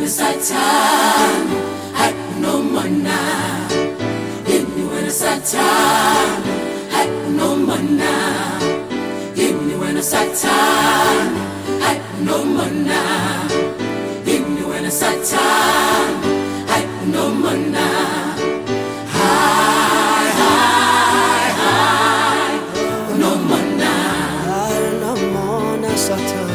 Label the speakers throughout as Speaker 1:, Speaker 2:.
Speaker 1: Satan, I no mana. Give me when a Satan, I no mana. Give me when a Satan, I no mana. Give me when a Satan, I no mana. Hi, hi, hi, no mana.
Speaker 2: I no mana Satan.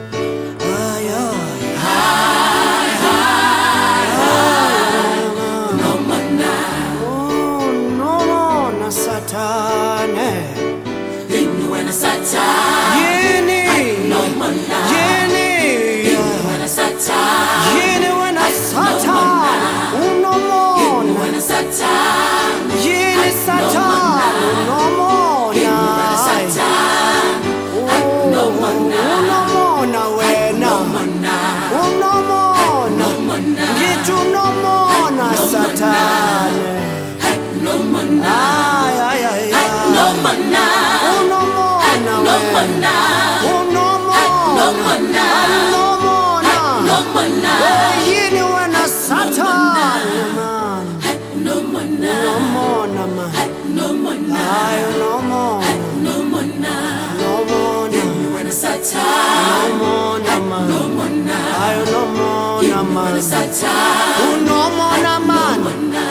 Speaker 1: Satan,
Speaker 2: Yeni,
Speaker 1: no mana.
Speaker 2: Yeni,
Speaker 1: When a Satan,
Speaker 2: Yeni when a Satan, uno mona.
Speaker 1: when a Satan,
Speaker 2: Yeni Satan, uno mona.
Speaker 1: when a Satan, no mana.
Speaker 2: Uno mona wena, uno mona. Gitu no mona Satan.
Speaker 1: No mana,
Speaker 2: Ay ay ay ay.
Speaker 1: no mana.
Speaker 2: Uno mona
Speaker 1: No
Speaker 2: wena.
Speaker 1: mana,
Speaker 2: Uno mona.
Speaker 1: no mana,
Speaker 2: Uno mona.
Speaker 1: no mana,
Speaker 2: Yeni when a Satan, man.
Speaker 1: no mana,
Speaker 2: No mona man.
Speaker 1: no mana,
Speaker 2: Ay no mona.
Speaker 1: no mana.
Speaker 2: No mona.
Speaker 1: When a Satan,
Speaker 2: No mona man.
Speaker 1: no mana,
Speaker 2: Ay no mona man.
Speaker 1: Satan,
Speaker 2: Uno mona man.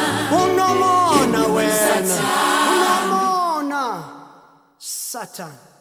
Speaker 2: Uno mona wena. Uno mona. Satan.